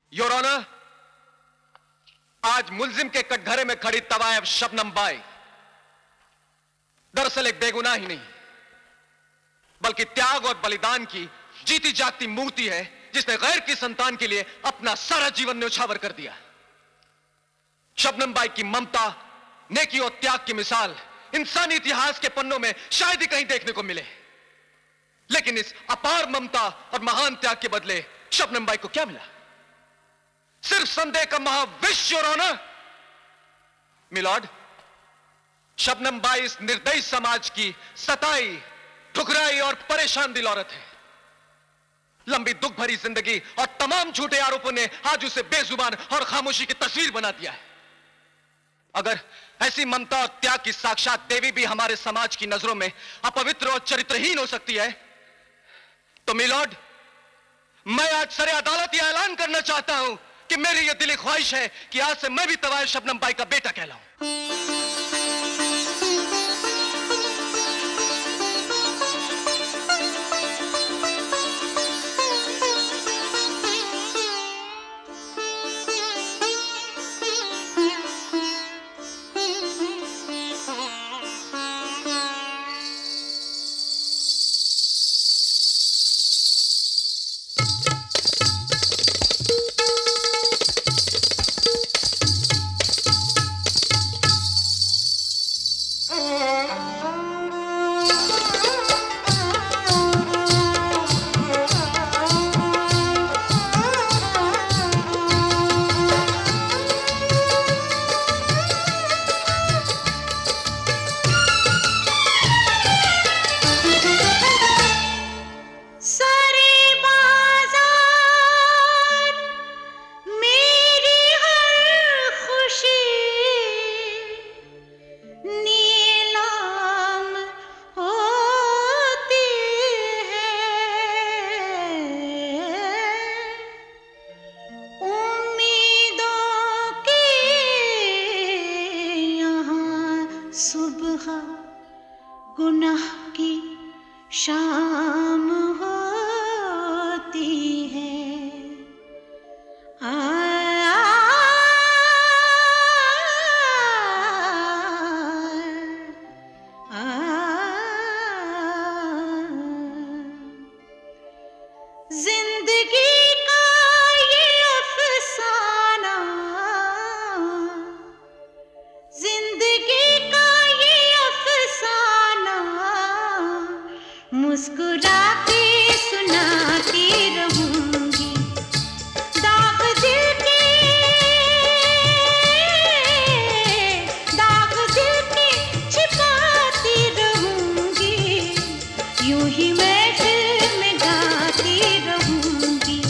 Your honour, आज मुल्जिम के कटघरे में खड़ी तवायब शबनम बाई दरअसल एक बेगुनाह ही नहीं बल्कि त्याग और बलिदान की जीती जागती मूर्ति है, जिसने गैर की संतान के लिए अपना सारा जीवन न्यौछावर कर दिया। शबनम बाई की ममता, नेकी और त्याग की मिसाल इंसानी इतिहास के पन्नों में शायद ही कहीं देखने को मिले, लेकिन इस अपार ममता और महान त्याग के बदले शबनम बाई को क्या मिला? सिर्फ संदेह का महाविश, your honour. Milord, Shabnam Bai इस निर्दयी समाज की सताई, ठुकराई और परेशान दिल औरत है। लंबी दुख भरी जिंदगी और तमाम झूठे आरोपों ने आज उसे बेजुबान और खामोशी की तस्वीर बना दिया है। अगर ऐसी ममता और त्याग की साक्षात देवी भी हमारे समाज की नजरों में अपवित्र और चरित्रहीन हो सकती है, तो मिलॉर्ड, मैं आज सरे अदालत यह ऐलान करना चाहता हूं कि मेरी यह दिली ख्वाहिश है कि आज से मैं भी तवायब शबनम बाई का बेटा कहलाऊं। गुनाह की शाम होती है। आ, आ, जिंदगी का ये अफसाना, जिंदगी का ये अफसाना मुस्कुरा के सुनाती रहूंगी। दाग दिल के, दाग दिल के छिपाती रहूंगी। यूं ही महफिल में गाती रहूंगी।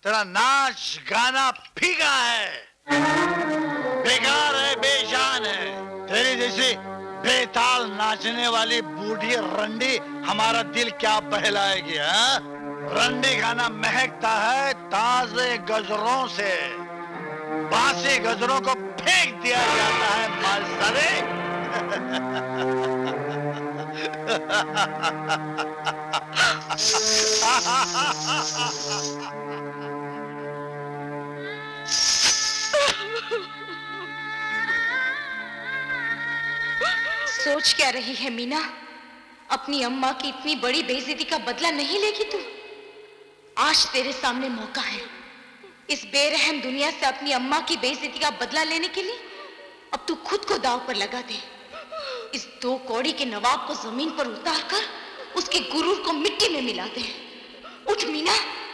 तेरा नाच गाना फीका है, बेकार है, बेजान है। तेरी जैसी बेताल नाचने वाली बूढ़ी रंडी हमारा दिल क्या बहलाएगी? रंडी गाना महकता है ताजे गजरों से, बासी गजरों को फेंक दिया जाता है मालसारे। सोच क्या रही है मीना? अपनी अम्मा की इतनी बड़ी बेइज्जती का बदला नहीं लेगी तू? आज तेरे सामने मौका है इस बेरहम दुनिया से अपनी अम्मा की बेइज्जती का बदला लेने के लिए। अब तू खुद को दांव पर लगा दे। इस 2 कौड़ी के नवाब को जमीन पर उतार कर उसके गुरूर को मिट्टी में मिला दे। उठ मीना।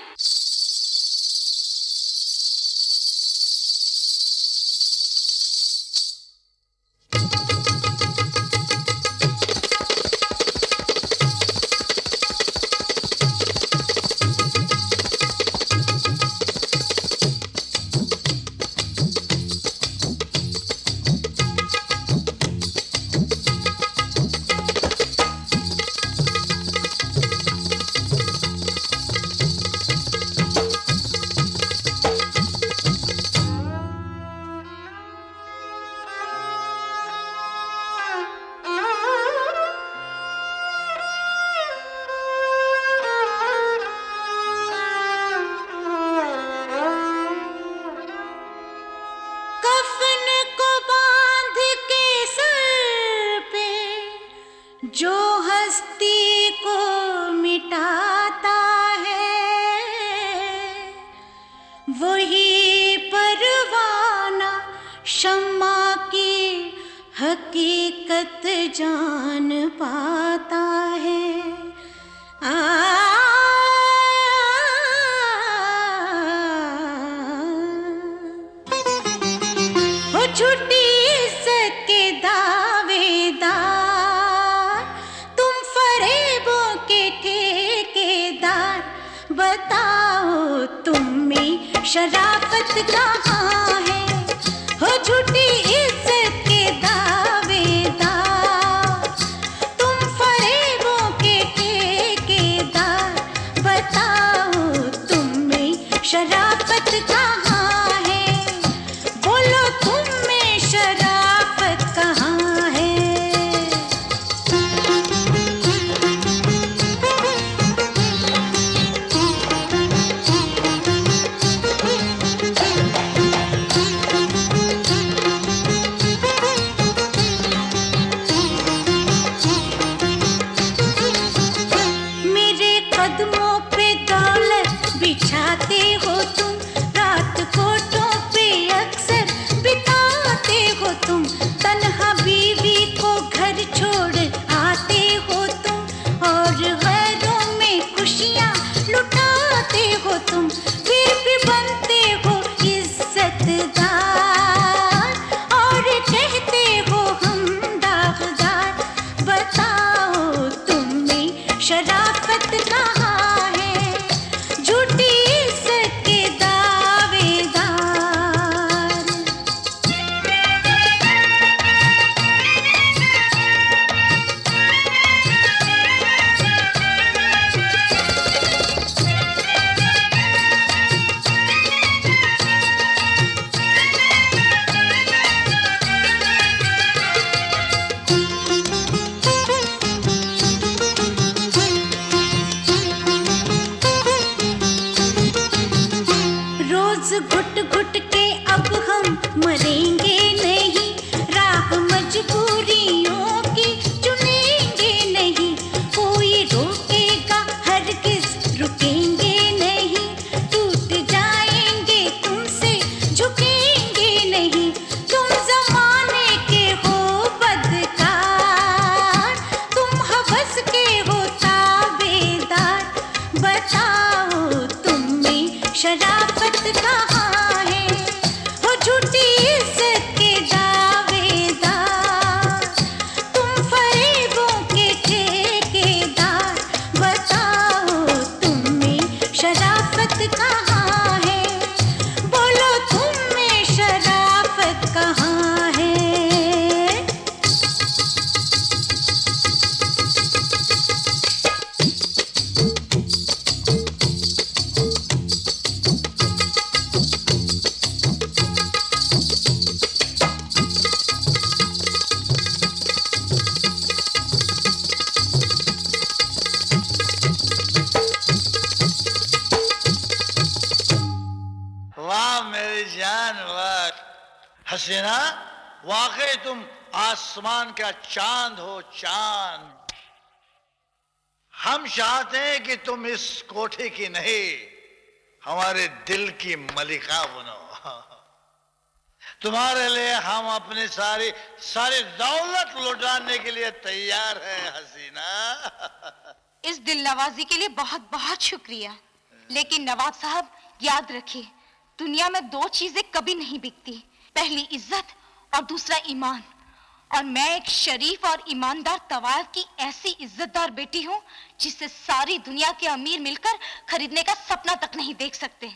जो हस्ती को मिटाता है वही परवाना शम्मा की हकीकत जान पाता है। हो छुट्टी इज्जत के दावेदार, तुम फरेबों के ठेकेदार, बताओ तुम में शराफत कहाँ है? हो झूठी इज्जत के दावेदार, तुम फरेबों के ठेकेदार, बताओ तुम में शराफत कहाँ है? बोलो तुम में शराफत कहाँ है? मेरे कदमों पे दौलत बिछाते हो तुम, रात कोठों पे अक्सर बिताते हो तुम, तन्हा बीवी को घर छोड़ आते हो तुम, और गैरों में खुशियाँ लुटाते हो तुम, फिर भी बनते हो इज्जतदार और कहते हो हम दागदार। बताओ तुम में शराफत कहाँ है? झूठी इज्जत के दावेदार। रोज घुट घुट के अब हम मरेंगे नहीं, राह मजबूरियों की चुनेंगे नहीं, कोई रोकेगा हरगिज रुकेंगे नहीं, टूट जाएंगे तुमसे झुकेंगे नहीं, तुम जमाने के हो बदकार, तुम हवस के हो ताबेदार। बताओ तुम में शराफत कहाँ है? हो झूठी इज्जत के दावेदार। मेरी जान, वाह हसीना, वाकई तुम आसमान का चांद हो, चांद। हम चाहते हैं कि तुम इस कोठे की नहीं, हमारे दिल की मलिका बनो। तुम्हारे लिए हम अपनी सारी दौलत लुटाने के लिए तैयार हैं हसीना। इस दिल नवाजी के लिए बहुत बहुत शुक्रिया, लेकिन नवाब साहब याद रखिए, दुनिया में दो चीजें कभी नहीं बिकती, पहली इज्जत और दूसरा ईमान। और मैं एक शरीफ और ईमानदार तवायफ की ऐसी इज्जतदार बेटी हूँ जिसे सारी दुनिया के अमीर मिलकर खरीदने का सपना तक नहीं देख सकते।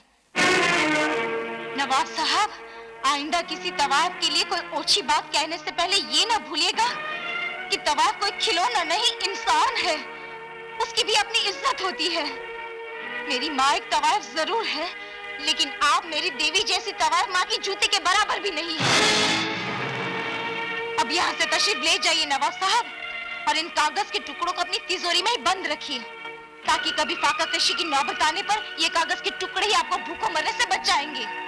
नवाब साहब, आइंदा किसी तवायफ के लिए कोई ओछी बात कहने से पहले ये ना भूलिएगा कि तवायफ कोई खिलौना नहीं, इंसान है, उसकी भी अपनी इज्जत होती है। मेरी माँ एक तवायफ जरूर है, लेकिन आप मेरी देवी जैसी तवायफ माँ की जूते के बराबर भी नहीं है। अब यहाँ से तशरीफ ले जाइए नवाब साहब, और इन कागज के टुकड़ों को अपनी तिजोरी में ही बंद रखिए, ताकि कभी फाका कशी की नौबत आने पर ये कागज के टुकड़े ही आपको भूखों मरने से बचाएंगे।